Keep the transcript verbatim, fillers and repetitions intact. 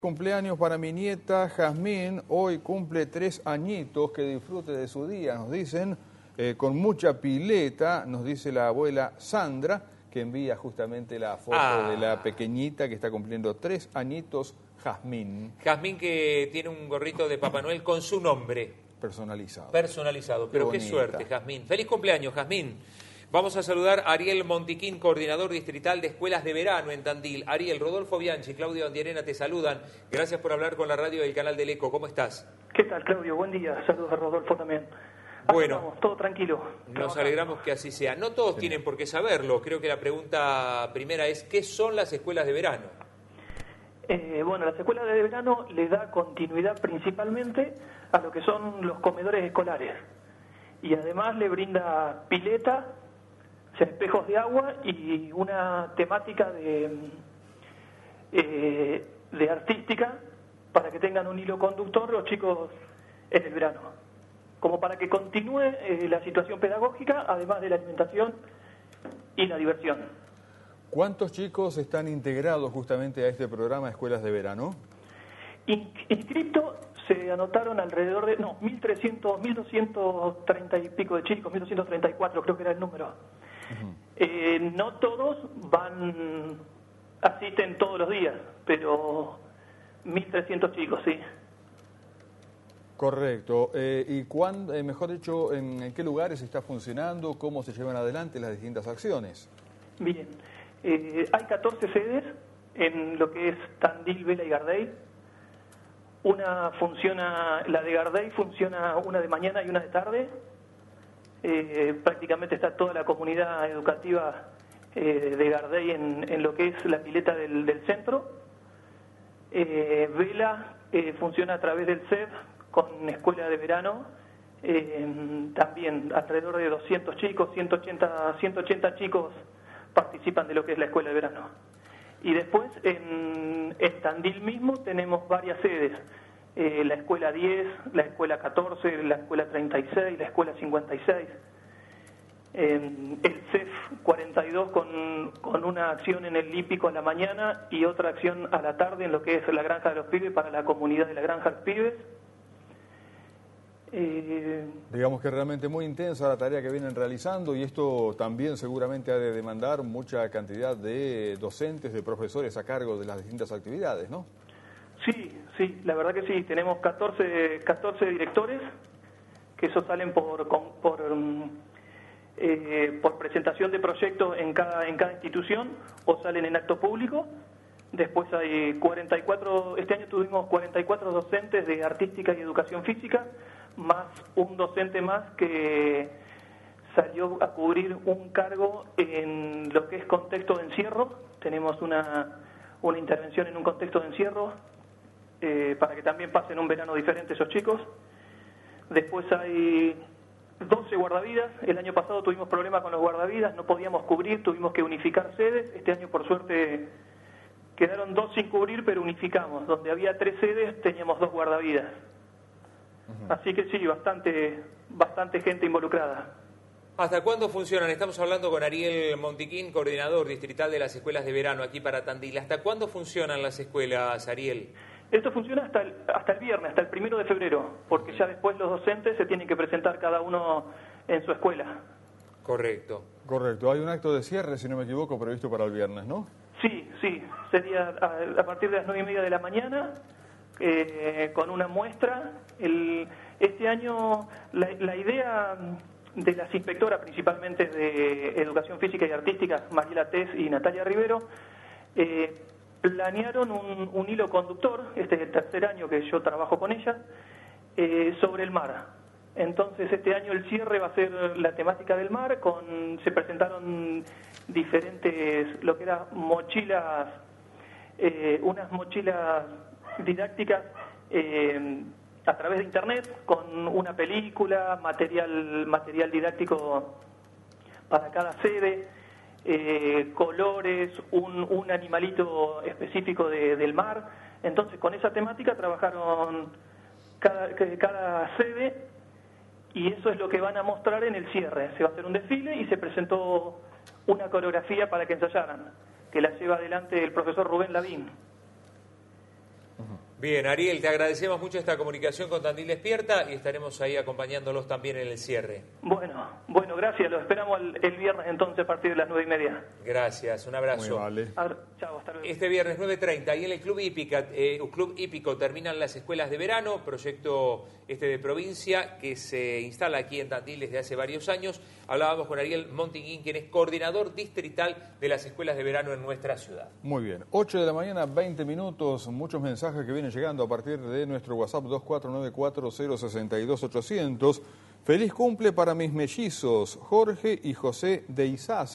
Cumpleaños para mi nieta Jazmín, hoy cumple tres añitos, que disfrute de su día, nos dicen, eh, con mucha pileta, nos dice la abuela Sandra, que envía justamente la foto Ah. de la pequeñita que está cumpliendo tres añitos, Jazmín. Jazmín, que tiene un gorrito de Papá Noel con su nombre. Personalizado. Personalizado, pero qué, qué suerte, Jazmín. Feliz cumpleaños, Jazmín. Vamos a saludar a Ariel Montiquín, coordinador distrital de escuelas de verano en Tandil. Ariel, Rodolfo Bianchi, Claudio Andiarena te saludan. Gracias por hablar con la radio del canal del Eco. ¿Cómo estás? ¿Qué tal, Claudio? Buen día. Saludos a Rodolfo también. Bueno, estamos, todo tranquilo. Nos trabajando. alegramos que así sea. No todos sí. tienen por qué saberlo. Creo que la pregunta primera es, ¿qué son las escuelas de verano? Eh, bueno, las escuelas de verano le da continuidad principalmente a lo que son los comedores escolares. Y además le brinda pileta, espejos de agua y una temática de, eh, de artística para que tengan un hilo conductor los chicos en el verano, como para que continúe eh, la situación pedagógica, además de la alimentación y la diversión. ¿Cuántos chicos están integrados justamente a este programa de escuelas de verano? In, inscriptos se anotaron alrededor de, no, mil trescientos, mil doscientos treinta y pico de chicos, mil doscientos treinta y cuatro creo que era el número. Uh-huh. eh, no todos van, asisten todos los días, pero mil trescientos chicos, sí. Correcto. Eh, ¿Y cuándo, eh, mejor dicho, en, en qué lugares está funcionando? ¿Cómo se llevan adelante las distintas acciones? Bien. Eh, hay catorce sedes en lo que es Tandil, Vela y Gardey. Una funciona, la de Gardey funciona una de mañana y una de tarde. Eh, prácticamente está toda la comunidad educativa eh, de Gardey en, en lo que es la pileta del, del centro. Eh, Vela eh, funciona a través del C E F con escuela de verano, eh, también alrededor de doscientos chicos, ciento ochenta, ciento ochenta chicos participan de lo que es la escuela de verano. Y después en, en Tandil mismo tenemos varias sedes. Eh, la escuela diez, la escuela catorce, la escuela treinta y seis, la escuela cincuenta y seis, eh, el C E F cuarenta y dos con, con una acción en el Lípico a la mañana y otra acción a la tarde en lo que es la Granja de los Pibes para la comunidad de la Granja de los Pibes. Eh, Digamos que realmente muy intensa la tarea que vienen realizando y esto también seguramente ha de demandar mucha cantidad de docentes, de profesores a cargo de las distintas actividades, ¿no? Sí, sí, la verdad que sí. Tenemos catorce, catorce directores que esos salen por por, eh, por presentación de proyectos en cada, en cada institución o salen en acto público. Después hay cuarenta y cuatro, este año tuvimos cuarenta y cuatro docentes de artística y educación física, más un docente más que salió a cubrir un cargo en lo que es contexto de encierro. Tenemos una, una intervención en un contexto de encierro eh, para que también pasen un verano diferente esos chicos. Después hay doce guardavidas. El año pasado tuvimos problemas con los guardavidas, no podíamos cubrir, tuvimos que unificar sedes. Este año por suerte quedaron dos sin cubrir, pero unificamos. Donde había tres sedes teníamos dos guardavidas. Así que sí, bastante, bastante gente involucrada. ¿Hasta cuándo funcionan? Estamos hablando con Ariel Montiquín, coordinador distrital de las escuelas de verano aquí para Tandil. ¿Hasta cuándo funcionan las escuelas, Ariel? Esto funciona hasta el, hasta el viernes, hasta el primero de febrero, porque ya después los docentes se tienen que presentar cada uno en su escuela. Correcto. Correcto. Hay un acto de cierre, si no me equivoco, previsto para el viernes, ¿no? Sí, sí. Sería a, a partir de las nueve y media de la mañana. Eh, con una muestra. El, este año la, la idea de las inspectoras principalmente de Educación Física y Artística, Mariela Tess y Natalia Rivero, eh, planearon un, un hilo conductor, este es el tercer año que yo trabajo con ellas, eh, sobre el mar. Entonces este año el cierre va a ser la temática del mar, con se presentaron diferentes, lo que eran mochilas, eh, unas mochilas didácticas eh, a través de internet con una película, material material didáctico para cada sede, eh, colores, un, un animalito específico de, del mar. Entonces con esa temática trabajaron cada, cada sede y eso es lo que van a mostrar en el cierre. Se va a hacer un desfile y se presentó una coreografía para que ensayaran, que la lleva adelante el profesor Rubén Lavín. Bien, Ariel, te agradecemos mucho esta comunicación con Tandil Despierta y estaremos ahí acompañándolos también en el cierre. Bueno, bueno, gracias. Los esperamos el, el viernes entonces a partir de las nueve y media. Gracias, un abrazo. Muy vale. A, chao, hasta luego. Este viernes nueve treinta y en el Club Hípica, eh, Club Hípico terminan las escuelas de verano, proyecto este de provincia que se instala aquí en Tandil desde hace varios años. Hablábamos con Ariel Montiquín, quien es coordinador distrital de las escuelas de verano en nuestra ciudad. Muy bien, ocho de la mañana, veinte minutos, muchos mensajes que vienen llegando a partir de nuestro WhatsApp dos cuatro nueve cuatro cero seis dos ocho cero cero. Feliz cumple para mis mellizos, Jorge y José de Izás.